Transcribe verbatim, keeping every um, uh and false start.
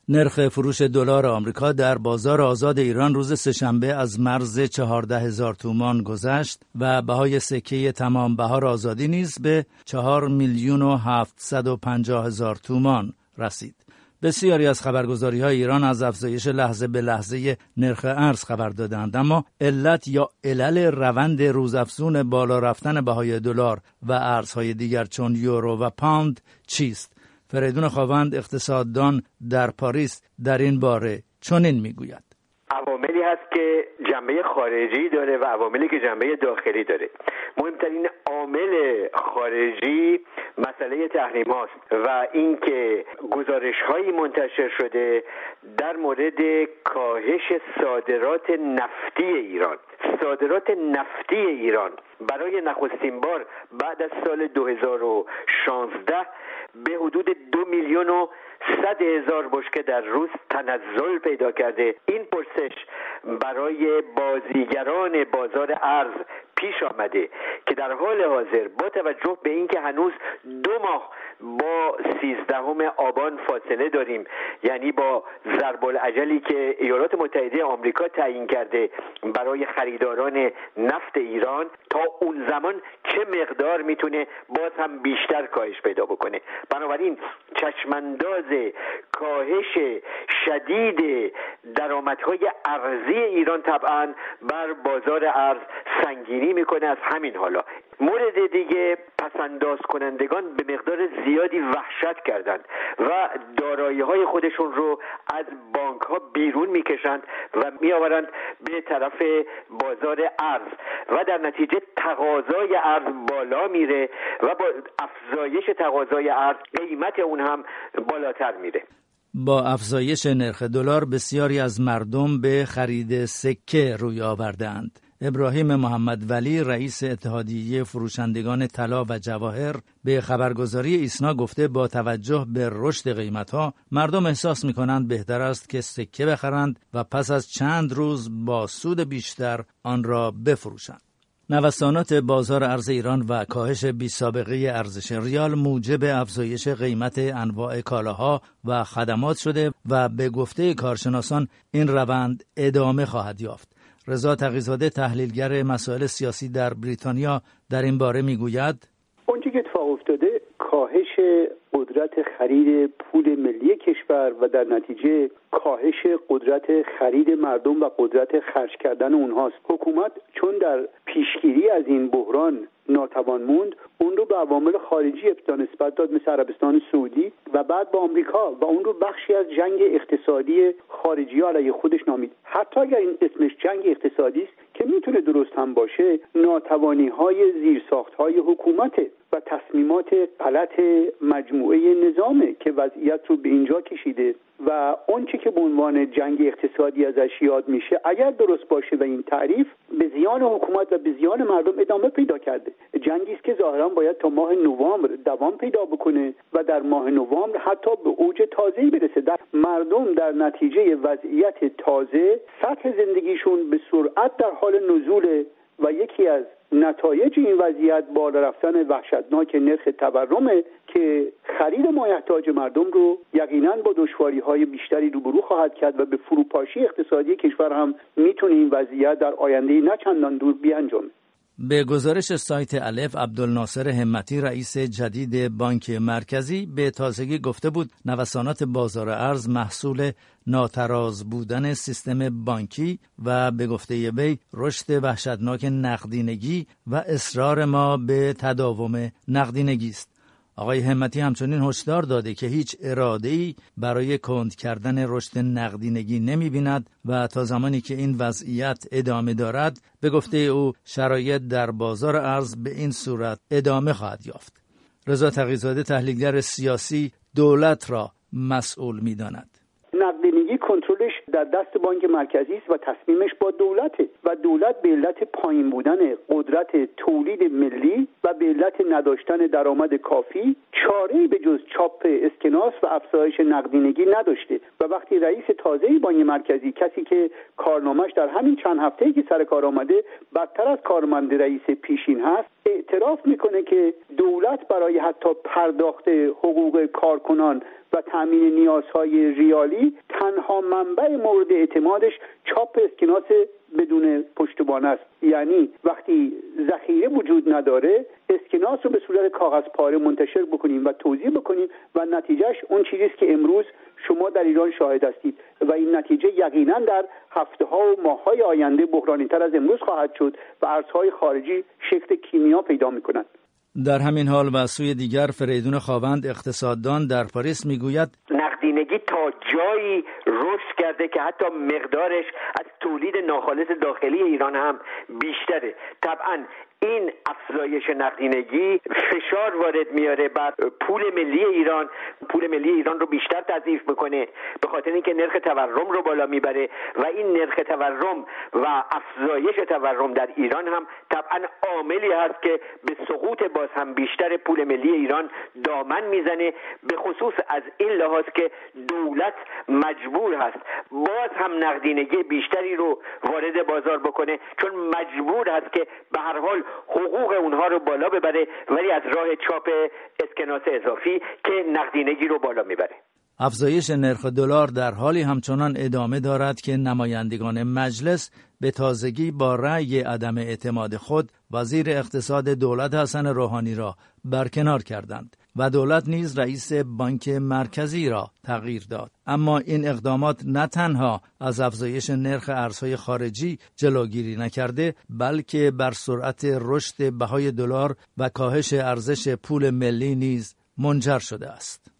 نرخ فروش دلار آمریکا در بازار آزاد ایران روز سه‌شنبه از مرز چهارده هزار تومان گذشت و بهای سکه تمام بهار آزادی نیز به چهار میلیون و هفتصد و پنجاه هزار تومان رسید. بسیاری از خبرگزاری‌های ایران از افزایش لحظه به لحظه نرخ ارز خبر دادند، اما علت یا علل روند روزافزون بالا رفتن بهای دلار و ارزهای دیگر چون یورو و پوند چیست؟ فریدون خاوند اقتصاددان در پاریس در این باره چنین میگوید: عواملی هست که جنبه خارجی داره و عواملی که جنبه داخلی داره. مهمترین عامل خارجی مسئله تحریم هاست و اینکه گزارش هایی منتشر شده در مورد کاهش صادرات نفتی ایران. صادرات نفتی ایران برای نخستین بار بعد از سال دو هزار و شانزده به حدود دو میلیون و صد هزار بشکه در روز تنزل پیدا کرده. این پرسش برای بازیگران بازار ارز پیش آمده که در حال حاضر با توجه به اینکه هنوز دو ماه با سیزدهم آبان فاصله داریم، یعنی با ضرب الاجلی که ایالات متحده آمریکا تعیین کرده برای خریداران نفت ایران، تا اون زمان چه مقدار میتونه باز هم بیشتر کاهش پیدا بکنه. بنابراین چشمانداز کاهش شدید درآمدهای ارزی ایران طبعا بر بازار ارز سنگینی میکنه. از همین حالا مورد دیگه، پسنداز کنندگان به مقدار زیادی وحشت کردند و دارایی های خودشون رو از بانک ها بیرون میکشند و میآورند به طرف بازار ارز و در نتیجه تقاضای ارز بالا میره و با افزایش تقاضای ارز قیمت اون هم بالاتر میره. با افزایش نرخ دلار بسیاری از مردم به خرید سکه روی آوردند. ابراهیم محمد ولی رئیس اتحادیه فروشندگان طلا و جواهر به خبرگزاری ایسنا گفته با توجه به رشد قیمت‌ها مردم احساس می‌کنند بهتر است که سکه بخرند و پس از چند روز با سود بیشتر آن را بفروشند. نوسانات بازار ارز ایران و کاهش بی‌سابقه ارزش ریال موجب افزایش قیمت انواع کالاها و خدمات شده و به گفته کارشناسان این روند ادامه خواهد یافت. رضا تقی‌زاده تحلیلگر مسائل سیاسی در بریتانیا در این باره میگوید: اونچه که اتفاق افتاده کاهش قدرت خرید پول ملی کشور و در نتیجه کاهش قدرت خرید مردم و قدرت خرج کردن اونهاست. حکومت چون در پیشگیری از این بحران ناتوان موند، اون رو به عوامل خارجی ابتدا نسبت داد مثل عربستان سعودی و بعد با آمریکا و اون رو بخشی از جنگ اقتصادی خارجی علیه خودش نامید. حتی اگر این اسمش جنگ اقتصادی است که میتونه درست هم باشه، ناتوانی های زیرساخت های حکومته و تصمیمات غلط مجموعه نظامه که وضعیت رو به اینجا کشیده و اون چه که به عنوان جنگ اقتصادی ازش یاد میشه اگر درست باشه و این تعریف به زیان حکومت و به زیان مردم ادامه پیدا کرده. جنگی است که ظاهرا باید تا ماه نوامبر دوام پیدا بکنه و در ماه نوامبر حتی به اوج تازه‌ای برسه. در مردم در نتیجه وضعیت تازه سطح زندگیشون به سرعت در حال نزول و یکی از نتایج این وضعیت بالا رفتن وحشتناک نرخ تورمه که خرید مایحتاج مردم رو یقینا با دشواری‌های بیشتری روبرو خواهد کرد و به فروپاشی اقتصادی کشور هم میتونه این وضعیت در آینده نه چندان دور بیانجامه. به گزارش سایت الف، عبدالناصر همتی رئیس جدید بانک مرکزی به تازگی گفته بود نوسانات بازار ارز محصول ناتراز بودن سیستم بانکی و به گفته وی رشد وحشتناک نقدینگی و اصرار ما به تداوم نقدینگی است. آقای همتی همچنین هشدار داده که هیچ اراده‌ای برای کند کردن رشد نقدینگی نمی‌بیند و تا زمانی که این وضعیت ادامه دارد به گفته او شرایط در بازار ارز به این صورت ادامه خواهد یافت. رضا تقی‌زاده تحلیلگر سیاسی دولت را مسئول می‌داند. نقدینگی کنترلش در دست بانک مرکزی است و تصمیمش با دولته و دولت به علت پایین بودن قدرت تولید ملی و به علت نداشتن درآمد کافی چاره‌ای به جز چاپ اسکناس و افزایش نقدینگی نداشته و وقتی رئیس تازه‌ای بانک مرکزی، کسی که کارنامه‌اش در همین چند هفته‌ای که سر کار آمده بدتر از کارمند رئیس پیشین هست، اعتراف میکنه که دولت برای حتی پرداخت حقوق کارکنان و تامین نیازهای ریالی تنها منبع مورد اعتمادش چاپ اسکناس بدون پشتوانه است. یعنی وقتی ذخیره وجود نداره اسکناس رو به صورت کاغذ پاره منتشر بکنیم و توزیع بکنیم و نتیجهش اون چیزی است که امروز شما در ایران شاهد هستید و این نتیجه یقینا در هفته‌ها و ماه‌های آینده بحرانی‌تر از امروز خواهد شد و ارزهای خارجی شکل کیمیا پیدا می‌کنند. در همین حال و سوی دیگر فریدون خاوند اقتصاددان در پاریس میگوید نقدینگی تا جایی رشد کرده که حتی مقدارش از تولید ناخالص داخلی ایران هم بیشتره. طبعا این افزایش نقدینگی فشار وارد میاره بر پول ملی ایران، پول ملی ایران رو بیشتر تضعیف میکنه به خاطر اینکه نرخ تورم رو بالا میبره و این نرخ تورم و افزایش تورم در ایران هم طبعا عاملی هست که به سقوط باز هم بیشتر پول ملی ایران دامن میزنه، به خصوص از این لحاظ که دولت مجبور هست باز هم نقدینگی بیشتری رو وارد بازار بکنه، چون مجبور هست که به هر حال حقوق اونها رو بالا ببره، ولی از راه چاپ اسکناس اضافی که نقدینگی رو بالا میبره. افزایش نرخ دلار در حالی همچنان ادامه دارد که نمایندگان مجلس به تازگی با رأی عدم اعتماد خود وزیر اقتصاد دولت حسن روحانی را برکنار کردند و دولت نیز رئیس بانک مرکزی را تغییر داد. اما این اقدامات نه تنها از افزایش نرخ ارزهای خارجی جلوگیری نکرده، بلکه بر سرعت رشد بهای دلار و کاهش ارزش پول ملی نیز منجر شده است.